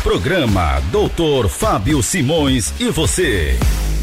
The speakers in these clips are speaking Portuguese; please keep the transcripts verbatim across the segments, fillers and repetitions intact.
Programa doutor Fábio Simões e você.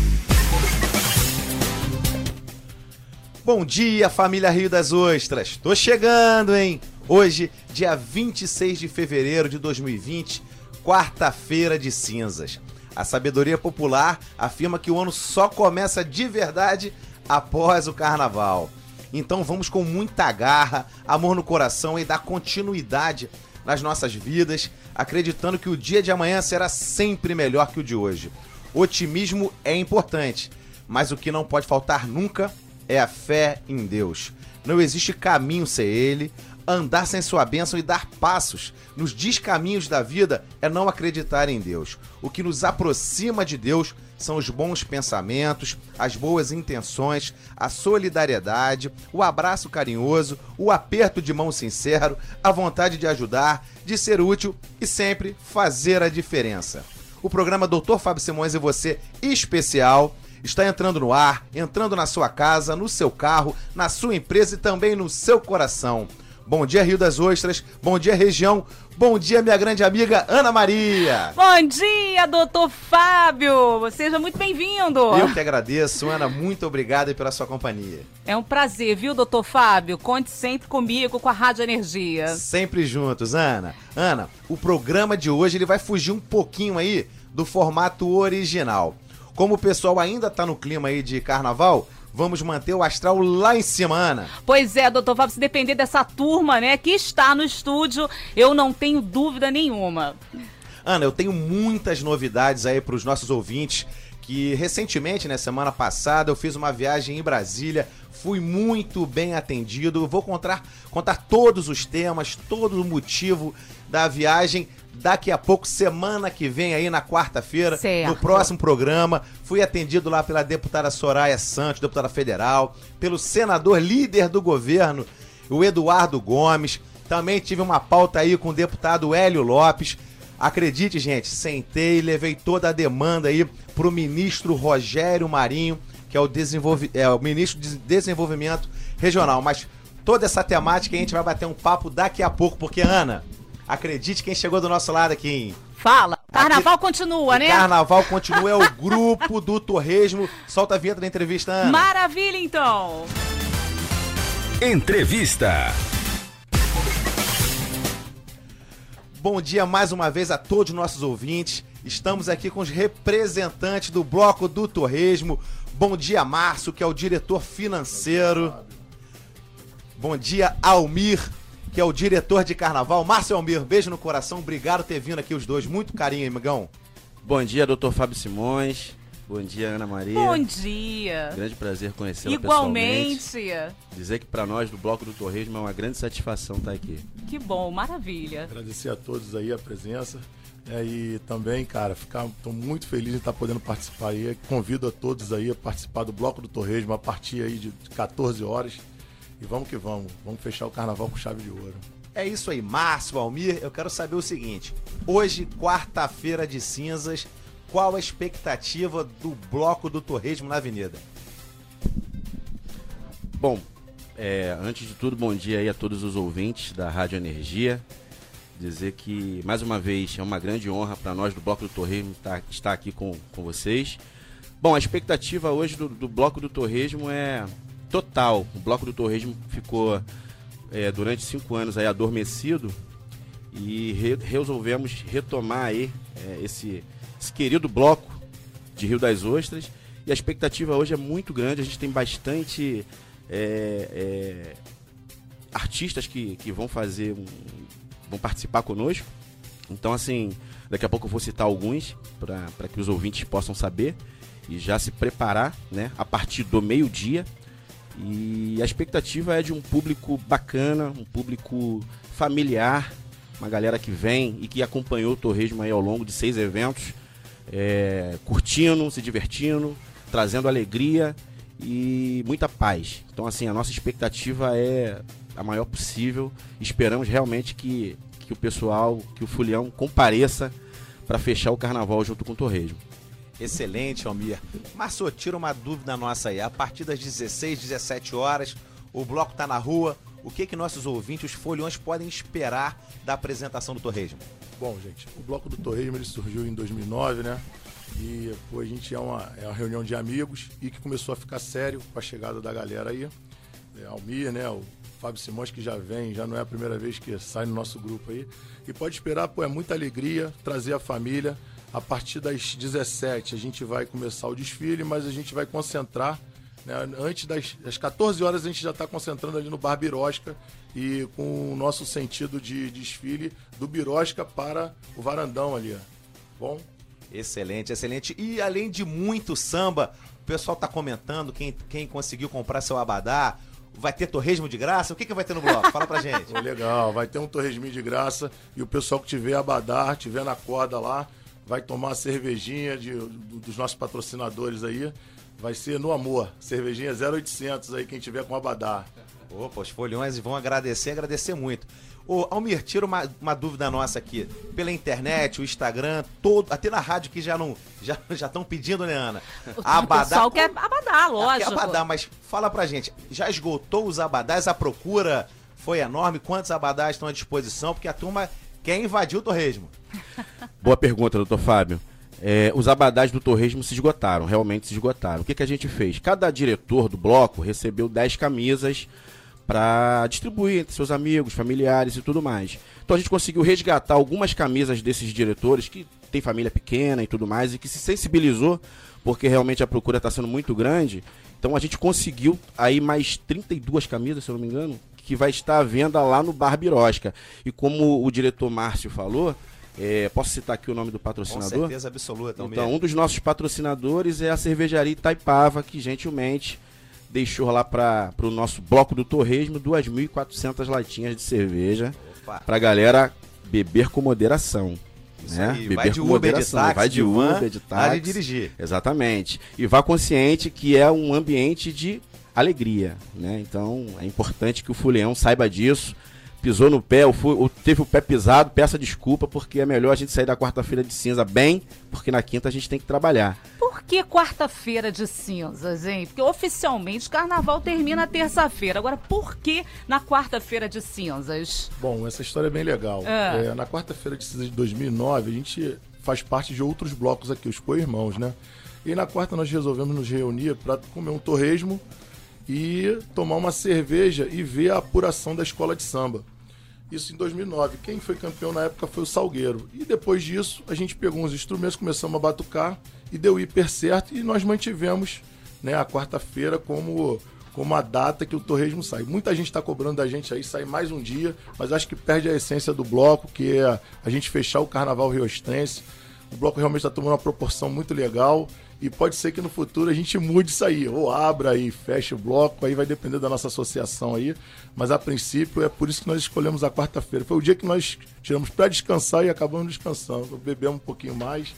Bom dia, família Rio das Ostras. Tô chegando, hein? Hoje, dia vinte e seis de fevereiro de dois mil e vinte, quarta-feira de cinzas. A sabedoria popular afirma que o ano só começa de verdade após o carnaval. Então vamos com muita garra, amor no coração e dar continuidade nas nossas vidas, acreditando que o dia de amanhã será sempre melhor que o de hoje. Otimismo é importante, mas o que não pode faltar nunca é a fé em Deus. Não existe caminho sem Ele. Andar sem sua bênção e dar passos nos descaminhos da vida é não acreditar em Deus. O que nos aproxima de Deus são os bons pensamentos, as boas intenções, a solidariedade, o abraço carinhoso, o aperto de mão sincero, a vontade de ajudar, de ser útil e sempre fazer a diferença. O programa doutor Fábio Simões e você especial está entrando no ar, entrando na sua casa, no seu carro, na sua empresa e também no seu coração. Bom dia, Rio das Ostras. Bom dia, região. Bom dia, minha grande amiga Ana Maria. Bom dia, doutor Fábio. Seja muito bem-vindo. Eu que agradeço, Ana. Muito obrigado pela sua companhia. É um prazer, viu, doutor Fábio? Conte sempre comigo, com a Rádio Energia. Sempre juntos, Ana. Ana, o programa de hoje ele vai fugir um pouquinho aí do formato original. Como o pessoal ainda tá no clima aí de carnaval, vamos manter o astral lá em cima, Ana. Pois é, doutor Fábio, se depender dessa turma, né, que está no estúdio, eu não tenho dúvida nenhuma. Ana, eu tenho muitas novidades aí para os nossos ouvintes, que recentemente, né, semana passada, eu fiz uma viagem em Brasília, fui muito bem atendido, vou contar, contar todos os temas, todo o motivo da viagem. Daqui a pouco, semana que vem aí na quarta-feira, certo, no próximo programa, fui atendido lá pela deputada Soraya Santos, deputada federal, pelo senador líder do governo, o Eduardo Gomes. Também tive uma pauta aí com o deputado Hélio Lopes. Acredite, gente, sentei e levei toda a demanda aí pro ministro Rogério Marinho, que é o, desenvolve... é o ministro de Desenvolvimento Regional. Mas toda essa temática a gente vai bater um papo daqui a pouco, porque, Ana, acredite quem chegou do nosso lado aqui, hein? Fala. Carnaval aqui, continua, né? Carnaval continua, é o grupo do Torresmo. Solta a vinheta da entrevista, Ana. Maravilha, então. Entrevista. Bom dia mais uma vez a todos os nossos ouvintes. Estamos aqui com os representantes do bloco do Torresmo. Bom dia, Márcio, que é o diretor financeiro. Bom dia, Almir, que é o diretor de carnaval. Márcio Almir, beijo no coração, obrigado por ter vindo aqui os dois. Muito carinho, amigão. Bom dia, doutor Fábio Simões. Bom dia, Ana Maria. Bom dia. Grande prazer conhecê-la Igualmente. Pessoalmente. Dizer que para nós do Bloco do Torresmo é uma grande satisfação estar aqui. Que bom, maravilha. Agradecer a todos aí a presença. É, e também, cara, estou muito feliz de estar podendo participar aí. Convido a todos aí a participar do Bloco do Torresmo a partir aí de quatorze horas. E vamos que vamos, vamos fechar o carnaval com chave de ouro. É isso aí, Márcio, Almir, eu quero saber o seguinte. Hoje, quarta-feira de cinzas, qual a expectativa do Bloco do Torresmo na Avenida? Bom, é, antes de tudo, bom dia aí a todos os ouvintes da Rádio Energia. Dizer que, mais uma vez, é uma grande honra para nós do Bloco do Torresmo estar, estar aqui com, com vocês. Bom, a expectativa hoje do, do Bloco do Torresmo é total. O Bloco do Torresmo ficou é, durante cinco anos aí adormecido e re, resolvemos retomar aí é, esse, esse querido bloco de Rio das Ostras, e a expectativa hoje é muito grande. A gente tem bastante é, é, artistas que, que vão fazer um, vão participar conosco. Então, assim, daqui a pouco eu vou citar alguns para que os ouvintes possam saber e já se preparar, né, a partir do meio-dia. E a expectativa é de um público bacana, um público familiar, uma galera que vem e que acompanhou o Torresmo aí ao longo de seis eventos, é, curtindo, se divertindo, trazendo alegria e muita paz. Então, assim, a nossa expectativa é a maior possível. Esperamos realmente que, que o pessoal, que o Fulião compareça para fechar o carnaval junto com o Torresmo. Excelente, Almir. Márcio, tira uma dúvida nossa aí. A partir das dezesseis, dezessete horas, o bloco tá na rua. O que que nossos ouvintes, os foliões, podem esperar da apresentação do Torresmo? Bom, gente, o Bloco do Torresmo ele surgiu em dois mil e nove, né? E pô, a gente é uma, é uma reunião de amigos e que começou a ficar sério com a chegada da galera aí. É, Almir, né? O Fábio Simões, que já vem, já não é a primeira vez que sai no nosso grupo aí. E pode esperar, pô, é muita alegria trazer a família. A partir das dezessete a gente vai começar o desfile, mas a gente vai concentrar, né? Antes das, das quatorze horas a gente já está concentrando ali no Bar Birosca e com o nosso sentido de desfile do Birosca para o Varandão ali, ó. Bom? Excelente, excelente. E além de muito samba, o pessoal tá comentando, quem, quem conseguiu comprar seu abadá, vai ter torresmo de graça? O que, que vai ter no bloco? Fala pra gente. Oh, legal, vai ter um torresminho de graça e o pessoal que tiver abadá, tiver na corda lá, vai tomar a cervejinha de, do, dos nossos patrocinadores aí. Vai ser no amor, cervejinha zero oitocentos aí, quem tiver com abadá. Opa, os folhões vão agradecer, agradecer muito. Ô, Almir, tira uma, uma dúvida nossa aqui. Pela internet, o Instagram, todo, até na rádio que já não já já estão pedindo, né, Ana? Abadá. O pessoal quer abadá, lógico. Quer abadá, mas fala pra gente, já esgotou os abadás? A procura foi enorme? Quantos abadás estão à disposição? Porque a turma quer invadir o torresmo. Boa pergunta, doutor Fábio. É, os abadás do torresmo se esgotaram, realmente se esgotaram. O que, que a gente fez? Cada diretor do bloco recebeu dez camisas para distribuir entre seus amigos, familiares e tudo mais. Então a gente conseguiu resgatar algumas camisas desses diretores que tem família pequena e tudo mais e que se sensibilizou porque realmente a procura está sendo muito grande. Então a gente conseguiu aí mais trinta e duas camisas, se eu não me engano, que vai estar à venda lá no Bar Birosca. E como o diretor Márcio falou, é, posso citar aqui o nome do patrocinador? Com certeza absoluta. Então, mesmo. Um dos nossos patrocinadores é a cervejaria Itaipava, que gentilmente deixou lá para o nosso bloco do torresmo duas mil e quatrocentas latinhas de cerveja para a galera beber com moderação. Isso né? aí, Beber vai de com Uber, moderação, de táxi, vai de, de van, Uber, de táxi. Vai de dirigir. Exatamente. E vá consciente que é um ambiente de alegria, né? Então é importante que o Fuleão saiba disso. Pisou no pé, ou teve o pé pisado, peça desculpa, porque é melhor a gente sair da quarta-feira de cinza bem, porque na quinta a gente tem que trabalhar. Por que quarta-feira de cinzas, hein? Porque oficialmente o carnaval termina terça-feira. Agora, por que na quarta-feira de cinzas? Bom, essa história é bem legal. É. É, na quarta-feira de cinzas de dois mil e nove, a gente faz parte de outros blocos aqui, os co-irmãos, né? E na quarta nós resolvemos nos reunir para comer um torresmo e tomar uma cerveja e ver a apuração da escola de samba. Isso em dois mil e nove. Quem foi campeão na época foi o Salgueiro. E depois disso, a gente pegou uns instrumentos, começamos a batucar e deu hiper certo. E nós mantivemos, né, a quarta-feira como, como a data que o torresmo sai. Muita gente está cobrando da gente aí, sai mais um dia, mas acho que perde a essência do bloco, que é a gente fechar o Carnaval Riostrense. O bloco realmente está tomando uma proporção muito legal. E pode ser que no futuro a gente mude isso aí, ou abra e feche o bloco, aí vai depender da nossa associação aí, mas a princípio é por isso que nós escolhemos a quarta-feira. Foi o dia que nós tiramos para descansar e acabamos descansando. Bebemos um pouquinho mais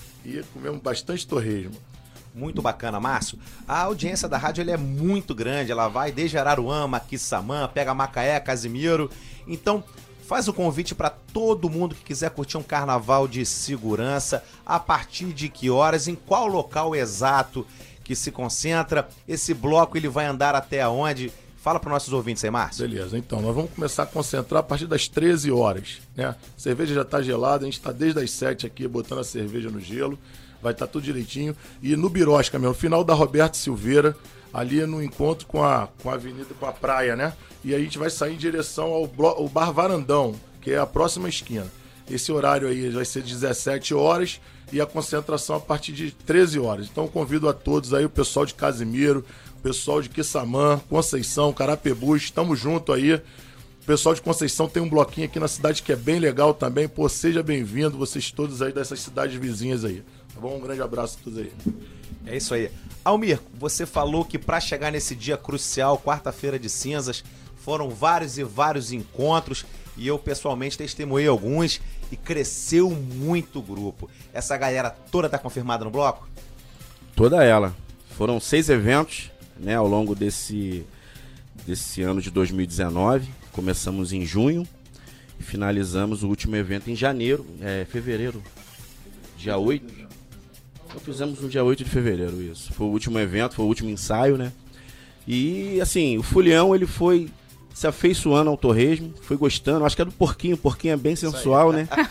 e comemos bastante torresmo. Muito bacana, Márcio. A audiência da rádio ele é muito grande, ela vai desde Araruama, Quissamã, pega Macaé, Casimiro, então faz o convite para todo mundo que quiser curtir um carnaval de segurança. A partir de que horas, em qual local exato que se concentra? Esse bloco ele vai andar até onde? Fala para os nossos ouvintes aí, Márcio. Beleza, então nós vamos começar a concentrar a partir das treze horas, né? A cerveja já está gelada, a gente está desde as sete aqui botando a cerveja no gelo. Vai estar tá tudo direitinho. E no Birosca mesmo, no final da Roberto Silveira, ali no encontro com a, com a avenida, com a praia, né? E aí a gente vai sair em direção ao, blo- ao Bar Varandão, que é a próxima esquina. Esse horário aí vai ser dezessete horas e a concentração a partir de treze horas. Então convido a todos aí, o pessoal de Casimiro, o pessoal de Quissamã, Conceição, Carapebus, estamos junto aí. O pessoal de Conceição tem um bloquinho aqui na cidade que é bem legal também. Pô, seja bem-vindo, vocês todos aí dessas cidades vizinhas aí. Tá bom? Um grande abraço a todos aí. É isso aí. Almir, você falou que para chegar nesse dia crucial, quarta-feira de cinzas, foram vários e vários encontros e eu pessoalmente testemunhei alguns e cresceu muito o grupo. Essa galera toda tá confirmada no bloco? Toda ela. Foram seis eventos, né, ao longo desse, desse ano de dois mil e dezenove. Começamos em junho e finalizamos o último evento em janeiro, é, fevereiro, dia oito. Então fizemos no dia oito de fevereiro, isso. Foi o último evento, foi o último ensaio, né? E, assim, o Fuleão, ele foi se afeiçoando ao torresmo, foi gostando. Acho que é do porquinho, o porquinho é bem sensual, né?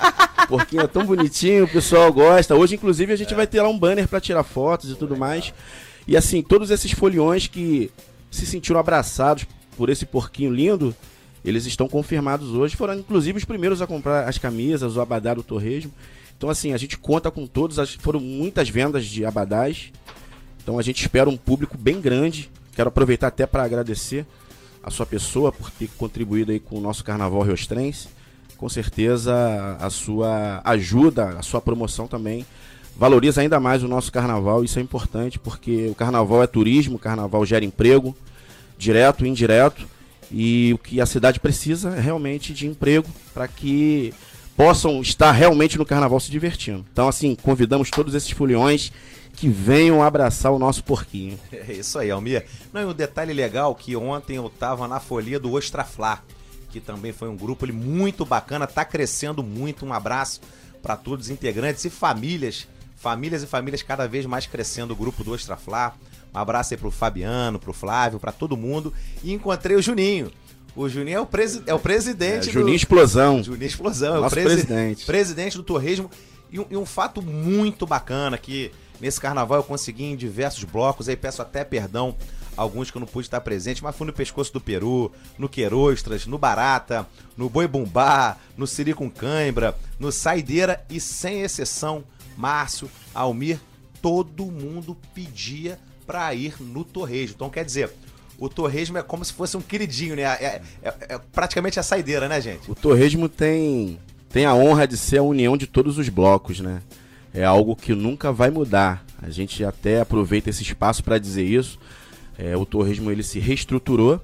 porquinho é tão bonitinho, o pessoal gosta. Hoje, inclusive, a gente é. vai ter lá um banner para tirar fotos e tudo mais. E assim, todos esses foliões que se sentiram abraçados por esse porquinho lindo, eles estão confirmados hoje. Foram, inclusive, os primeiros a comprar as camisas, o abadá do Torresmo. Então, assim, a gente conta com todos. As, foram muitas vendas de abadás. Então, a gente espera um público bem grande. Quero aproveitar até para agradecer a sua pessoa por ter contribuído aí com o nosso Carnaval Riostrense. Com certeza, a sua ajuda, a sua promoção também valoriza ainda mais o nosso Carnaval. Isso é importante porque o Carnaval é turismo, o Carnaval gera emprego, direto e indireto. E o que a cidade precisa é realmente de emprego para que possam estar realmente no Carnaval se divertindo. Então, assim, convidamos todos esses foliões que venham abraçar o nosso porquinho. É isso aí, Almir. Não, e um detalhe legal que ontem eu estava na folia do Ostraflá, que também foi um grupo ali muito bacana, tá crescendo muito. Um abraço para todos os integrantes e famílias, famílias e famílias cada vez mais crescendo o grupo do Ostraflá. Um abraço aí pro Fabiano, pro Flávio, para todo mundo. E encontrei o Juninho. O Juninho é o, presi é o presidente é, Juninho do... Explosão. Juninho Explosão, é Nosso o presi... presidente. presidente do Torresmo. E um, e um fato muito bacana que nesse carnaval eu consegui em diversos blocos, aí peço até perdão a alguns que eu não pude estar presente, mas fui no Pescoço do Peru, no Querostras, no Barata, no Boi Bumbá, no Siri com Cãibra, no Saideira e, sem exceção, Márcio, Almir, todo mundo pedia para ir no Torresmo. Então, quer dizer, o Torresmo é como se fosse um queridinho, né? É, é, é praticamente a saideira, né, gente? O Torresmo tem, tem a honra de ser a união de todos os blocos, né? É algo que nunca vai mudar. A gente até aproveita esse espaço para dizer isso. É, o Torresmo ele se reestruturou,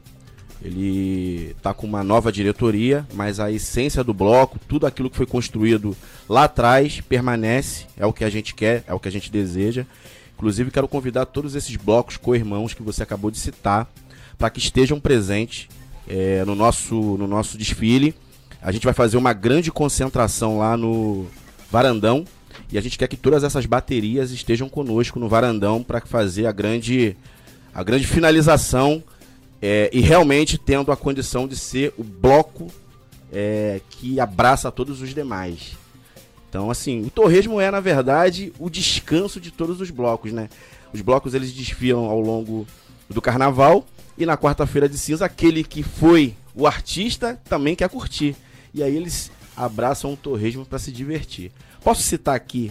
ele está com uma nova diretoria, mas a essência do bloco, tudo aquilo que foi construído lá atrás, permanece, é o que a gente quer, é o que a gente deseja. Inclusive, quero convidar todos esses blocos co-irmãos que você acabou de citar para que estejam presentes é, no, nosso, no nosso desfile. A gente vai fazer uma grande concentração lá no Varandão e a gente quer que todas essas baterias estejam conosco no Varandão para fazer a grande, a grande finalização é, e realmente tendo a condição de ser o bloco é, que abraça todos os demais. Então, assim, o Torresmo é, na verdade, o descanso de todos os blocos, né? Os blocos, eles desfilam ao longo do carnaval e na quarta-feira de cinza, aquele que foi o artista também quer curtir. E aí eles abraçam o Torresmo para se divertir. Posso citar aqui?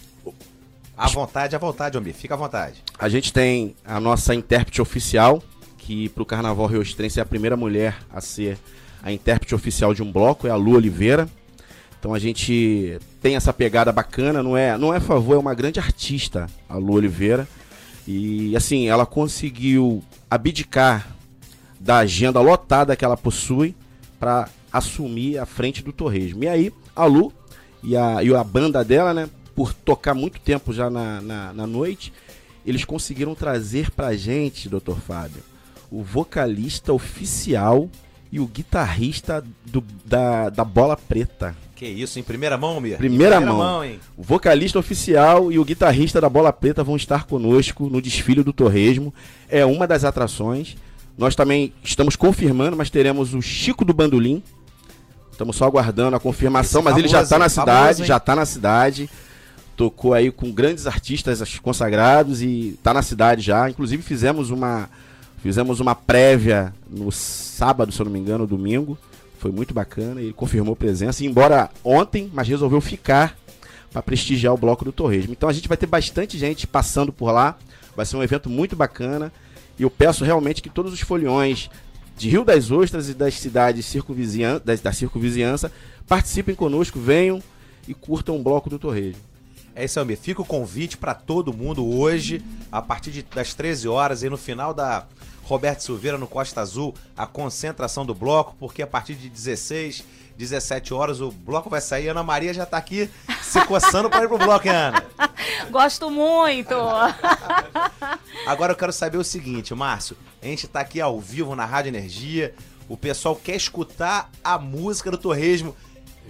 À vontade, à vontade, Almir. Fica à vontade. A gente tem a nossa intérprete oficial, que para o Carnaval Riostrense é a primeira mulher a ser a intérprete oficial de um bloco, é a Lu Oliveira. Então a gente tem essa pegada bacana, não é, não é favor, é uma grande artista, a Lu Oliveira. E assim, ela conseguiu abdicar da agenda lotada que ela possui para assumir a frente do Torresmo. E aí, a Lu e a, e a banda dela, né, por tocar muito tempo já na, na, na noite, eles conseguiram trazer pra gente, doutor Fábio, o vocalista oficial e o guitarrista do, da, da Bola Preta. Que isso, em primeira mão, Mir? Primeira, primeira mão. mão, hein? O vocalista oficial e o guitarrista da Bola Preta vão estar conosco no desfile do Torresmo. É uma das atrações. Nós também estamos confirmando, mas teremos o Chico do Bandolim. Estamos só aguardando a confirmação, mas famoso, ele já está na cidade, famoso, já está na cidade. Tocou aí com grandes artistas consagrados e está na cidade já. Inclusive fizemos uma, fizemos uma prévia no sábado, se eu não me engano, domingo. Foi muito bacana, ele confirmou presença, embora ontem, mas resolveu ficar para prestigiar o bloco do Torresmo. Então a gente vai ter bastante gente passando por lá, vai ser um evento muito bacana, e eu peço realmente que todos os foliões de Rio das Ostras e das cidades circunvizinhan da, da circunvizinhança participem conosco, venham e curtam o bloco do Torresmo. É isso, Almir. Fica o convite para todo mundo hoje, a partir de, das treze horas, e no final da Roberto Silveira, no Costa Azul, a concentração do bloco, porque a partir de dezesseis, dezessete horas o bloco vai sair. Ana Maria já tá aqui se coçando para ir pro bloco, hein, Ana? Gosto muito! Agora eu quero saber o seguinte, Márcio, a gente tá aqui ao vivo na Rádio Energia, o pessoal quer escutar a música do Torresmo.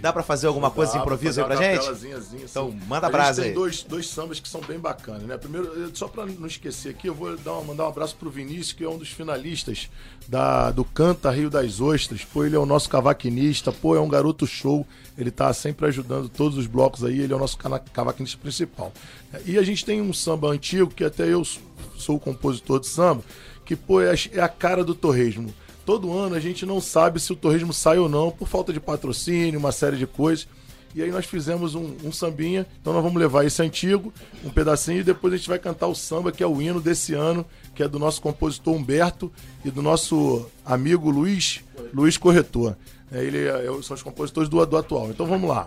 Dá pra fazer alguma coisa de improviso aí pra gente? Então, manda a brasa aí. Tem dois, dois sambas que são bem bacanas, né? Primeiro, só pra não esquecer aqui, eu vou dar uma, mandar um abraço pro Vinícius, que é um dos finalistas da, do Canta Rio das Ostras. Pô, ele é o nosso cavaquinista, pô, é um garoto show. Ele tá sempre ajudando todos os blocos aí, ele é o nosso cavaquinista principal. E a gente tem um samba antigo, que até eu sou o compositor de samba, que, pô, é a cara do torresmo. Todo ano a gente não sabe se o torresmo sai ou não, por falta de patrocínio, uma série de coisas. E aí nós fizemos um, um sambinha, então nós vamos levar esse antigo, um pedacinho, e depois a gente vai cantar o samba, que é o hino desse ano, que é do nosso compositor Humberto e do nosso amigo Luiz, Luiz Corretor. É, ele é, são os compositores do, do atual. Então vamos lá.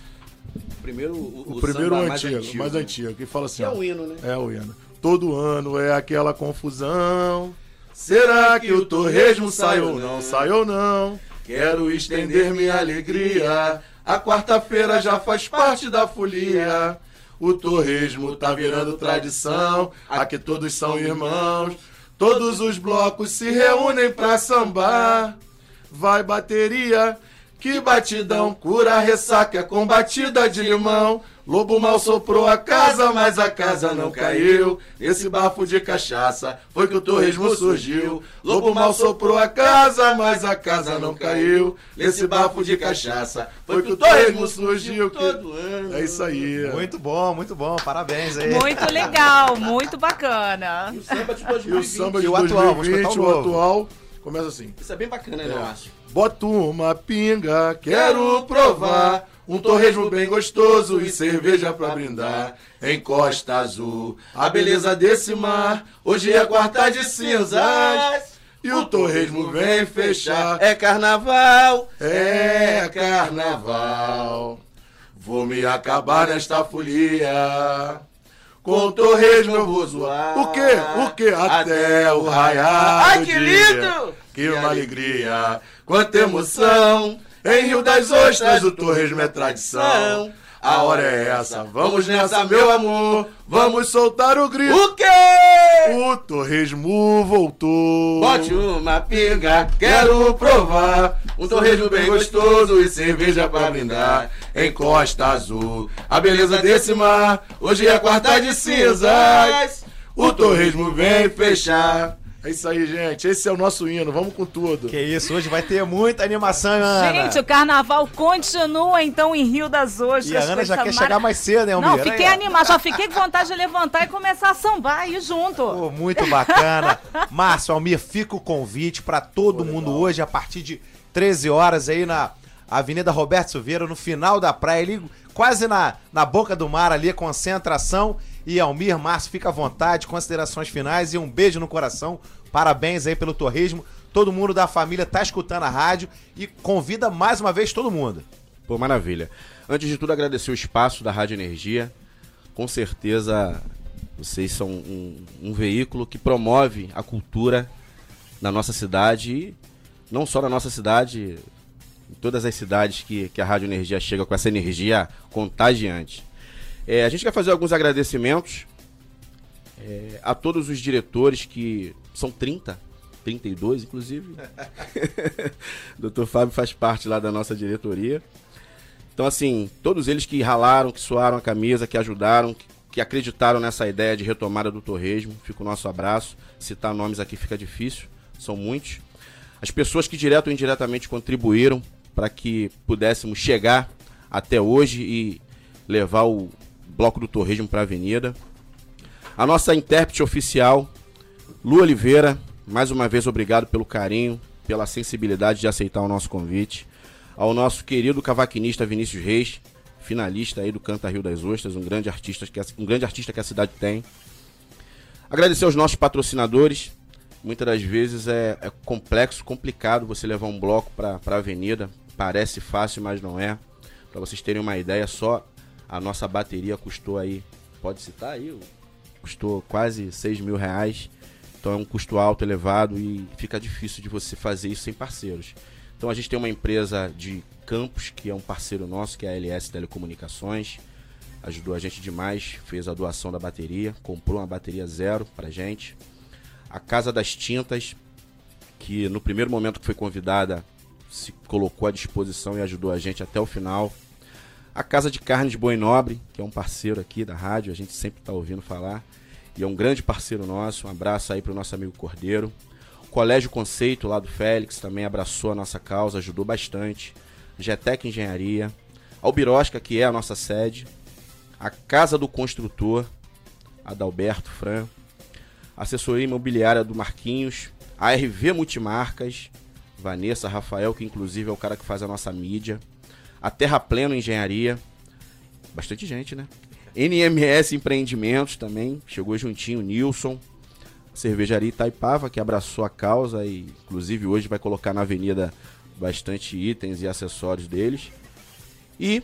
Primeiro, o, o, o primeiro samba antigo, mais antigo, mais antigo, que fala assim, que ó, é o hino, né? É o hino. Todo ano é aquela confusão. Será que o torresmo sai ou não? Sai ou não? Quero estender minha alegria. A quarta-feira já faz parte da folia. O torresmo tá virando tradição. Aqui todos são irmãos. Todos os blocos se reúnem pra sambar. Vai bateria, que batidão. Cura a ressaca com batida de limão. Lobo mal soprou a casa, mas a casa não caiu. Esse bafo de cachaça foi que o torresmo surgiu. Lobo mal soprou a casa, mas a casa não caiu. Esse bafo de cachaça foi que o torresmo surgiu. Todo ano. É isso aí. Muito bom, muito bom. Parabéns aí. Muito legal, muito bacana. E o samba de dois E mil e o vinte. samba de E o atual, vamos dois mil e vinte, escutar o o novo. atual, começa assim. Isso é bem bacana, né, eu acho? Bota uma pinga, quero provar um torresmo bem gostoso e cerveja pra brindar. Em Costa Azul, a beleza desse mar. Hoje é quarta de cinzas e o torresmo vem fechar. É carnaval. É carnaval. Vou me acabar nesta folia. Com o torresmo eu vou zoar. O quê? O quê? Até o raiar. Ai, do que dia. lindo! Que uma alegria, quanta emoção. Em Rio das Ostras o torresmo é tradição. A hora é essa, vamos nessa, meu amor. Vamos soltar o grito. O quê? O torresmo voltou. Bote uma pinga, quero provar. Um torresmo bem gostoso e cerveja pra brindar. Em Costa Azul, a beleza desse mar. Hoje é quarta de cinzas. O torresmo vem fechar. É isso aí, gente. Esse é o nosso hino. Vamos com tudo. Que isso, hoje vai ter muita animação, Ana. Gente, o carnaval continua então em Rio das Ostras. E a Ana já Coisa quer mara- chegar mais cedo, né, Almir? Não, fiquei animada, já fiquei com vontade de levantar e começar a sambar e ir junto. Pô, muito bacana. Márcio, Almir, fica o convite pra todo mundo hoje, a partir de treze horas, aí na Avenida Roberto Silveira, no final da praia, ali, quase na, na boca do mar, ali, concentração. E Almir, Márcio, fica à vontade, considerações finais e um beijo no coração. Parabéns aí pelo torresmo. Todo mundo da família tá escutando a rádio e convida mais uma vez todo mundo. Pô, maravilha. Antes de tudo, agradecer o espaço da Rádio Energia. Com certeza, vocês são um, um veículo que promove a cultura na nossa cidade. E não só na nossa cidade, em todas as cidades que, que a Rádio Energia chega com essa energia contagiante. É, a gente quer fazer alguns agradecimentos é, a todos os diretores, que são trinta, trinta e dois inclusive. doutor Fábio faz parte lá da nossa diretoria. Então, assim, todos eles que ralaram, que suaram a camisa, que ajudaram, que, que acreditaram nessa ideia de retomada do torresmo. Fica o nosso abraço. Citar nomes aqui fica difícil, são muitos. As pessoas que direto ou indiretamente contribuíram para que pudéssemos chegar até hoje e levar o Bloco do Torresmo para a Avenida. A nossa intérprete oficial, Lu Oliveira, mais uma vez obrigado pelo carinho, pela sensibilidade de aceitar o nosso convite. Ao nosso querido cavaquinista Vinícius Reis, finalista aí do Canta Rio das Ostras, um grande artista que a, um grande artista que a cidade tem. Agradecer aos nossos patrocinadores. Muitas das vezes é, é complexo, complicado você levar um bloco para a avenida. Parece fácil, mas não é. Para vocês terem uma ideia, só a nossa bateria custou aí, pode citar aí, custou quase seis mil reais. Então é um custo alto, elevado, e fica difícil de você fazer isso sem parceiros. Então a gente tem uma empresa de Campos, que é um parceiro nosso, que é a L S Telecomunicações. Ajudou a gente demais, fez a doação da bateria, comprou uma bateria zero pra gente. A Casa das Tintas, que no primeiro momento que foi convidada, se colocou à disposição e ajudou a gente até o final. A Casa de Carnes Boi Nobre, que é um parceiro aqui da rádio, a gente sempre está ouvindo falar, e é um grande parceiro nosso. Um abraço aí para o nosso amigo Cordeiro. O Colégio Conceito, lá do Félix, também abraçou a nossa causa, ajudou bastante. Getec Engenharia. A Ubirosca, que é a nossa sede. A Casa do Construtor, Adalberto Fran. A Assessoria Imobiliária do Marquinhos. A R V Multimarcas, Vanessa Rafael, que inclusive é o cara que faz a nossa mídia. A Terra Pleno Engenharia, bastante gente, né? N M S Empreendimentos também, chegou juntinho, Nilson. A Cervejaria Itaipava, que abraçou a causa e inclusive hoje vai colocar na avenida bastante itens e acessórios deles. E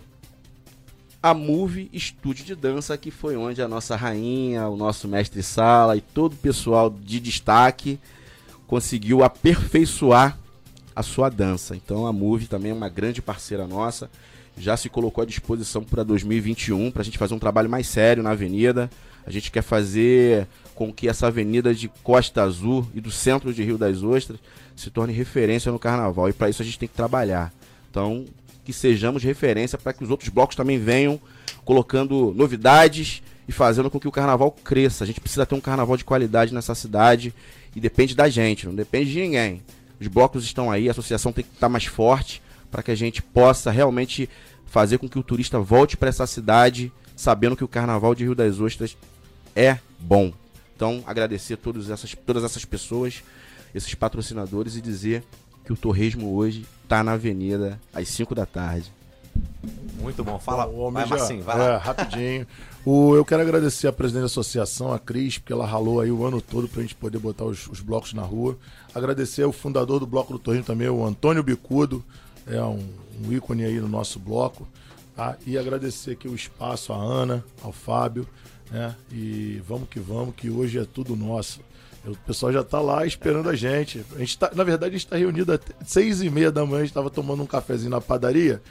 a Move Estúdio de Dança, que foi onde a nossa rainha, o nosso mestre Sala e todo o pessoal de destaque conseguiu aperfeiçoar a sua dança. Então a Move também é uma grande parceira nossa, já se colocou à disposição para dois mil e vinte e um, para a gente fazer um trabalho mais sério na avenida. A gente quer fazer com que essa avenida de Costa Azul e do centro de Rio das Ostras se torne referência no carnaval, e para isso a gente tem que trabalhar. Então, que sejamos referência para que os outros blocos também venham colocando novidades e fazendo com que o carnaval cresça. A gente precisa ter um carnaval de qualidade nessa cidade e depende da gente, não depende de ninguém. Os blocos estão aí, a associação tem que estar mais forte para que a gente possa realmente fazer com que o turista volte para essa cidade sabendo que o carnaval de Rio das Ostras é bom. Então, agradecer a todas essas, todas essas pessoas, esses patrocinadores, e dizer que o torresmo hoje está na avenida às cinco da tarde. Muito bom. Fala, o vai, já, Marcinho, vai é, lá. Rapidinho. O, eu quero agradecer a presidente da associação, a Cris, porque ela ralou aí o ano todo pra gente poder botar os, os blocos na rua. Agradecer ao fundador do Bloco do Torresmo também, o Antônio Bicudo, é um, um ícone aí no nosso bloco. Tá? E agradecer aqui o espaço à Ana, ao Fábio, né? E vamos que vamos, que hoje é tudo nosso. O pessoal já tá lá esperando a gente. A gente tá, na verdade, a gente tá reunido até seis e meia da manhã, a gente tava tomando um cafezinho na padaria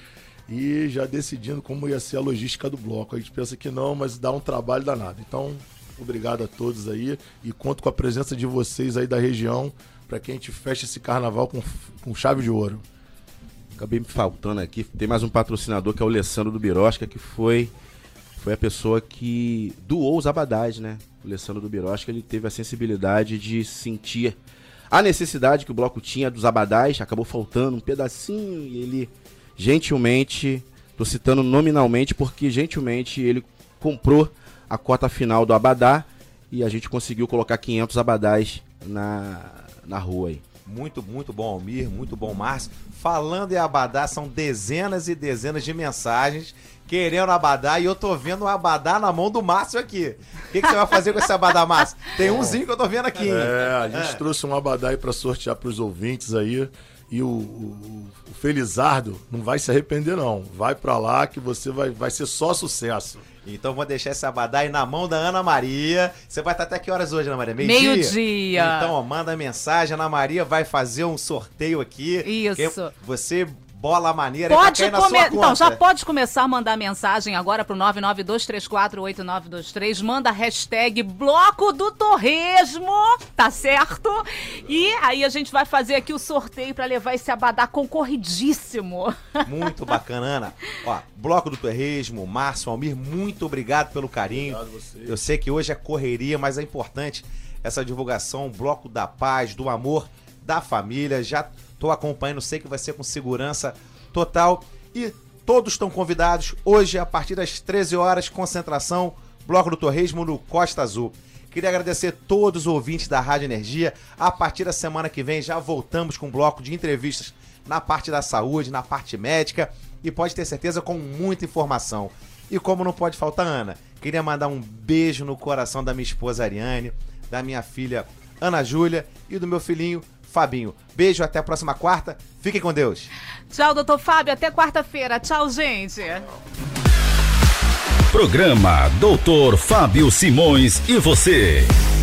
e já decidindo como ia ser a logística do bloco. A gente pensa que não, mas dá um trabalho danado. Então, obrigado a todos aí e conto com a presença de vocês aí da região para que a gente feche esse carnaval com, com chave de ouro. Acabei me faltando aqui, tem mais um patrocinador que é o Alessandro do Birosca, que foi, foi a pessoa que doou os abadás, né? O Alessandro do Birosca, ele teve a sensibilidade de sentir a necessidade que o bloco tinha dos abadás, acabou faltando um pedacinho e ele gentilmente, tô citando nominalmente porque gentilmente ele comprou a cota final do abadá e a gente conseguiu colocar quinhentos abadás na, na rua aí. Muito, muito bom, Almir, muito bom, Márcio. Falando em abadá, são dezenas e dezenas de mensagens querendo abadá e eu tô vendo um abadá na mão do Márcio aqui. O que, que você vai fazer com esse abadá, Márcio? Tem umzinho que eu tô vendo aqui, hein? É, a gente é. trouxe um abadá aí pra sortear pros ouvintes aí. E o, o, o Felizardo não vai se arrepender, não. Vai pra lá que você vai, vai ser só sucesso. Então vou deixar esse abadá aí na mão da Ana Maria. Você vai estar até que horas hoje, Ana Maria? Meio-dia? Meio-dia. Então, ó, manda mensagem. Ana Maria vai fazer um sorteio aqui. Isso. Você... bola maneira, pode tá come... Então, já pode começar a mandar mensagem agora pro nove nove dois três quatro oito nove dois três. Manda a hashtag Bloco do Torresmo, tá certo? E aí a gente vai fazer aqui o sorteio pra levar esse abadá concorridíssimo. Muito bacana, Ana. Ó, Bloco do Torresmo, Márcio, Almir, muito obrigado pelo carinho. Obrigado a você. Eu sei que hoje é correria, mas é importante essa divulgação, Bloco da Paz, do amor, da família. Já tô acompanhando, sei que vai ser com segurança total. E todos estão convidados. Hoje, a partir das treze horas, concentração, Bloco do Torresmo no Costa Azul. Queria agradecer a todos os ouvintes da Rádio Energia. A partir da semana que vem, já voltamos com um bloco de entrevistas na parte da saúde, na parte médica. E pode ter certeza, com muita informação. E como não pode faltar, Ana, queria mandar um beijo no coração da minha esposa Ariane, da minha filha Ana Júlia e do meu filhinho Fabinho. Beijo, até a próxima quarta. Fiquem com Deus. Tchau, doutor Fábio. Até quarta-feira. Tchau, gente. Programa doutor Fábio Simões e você.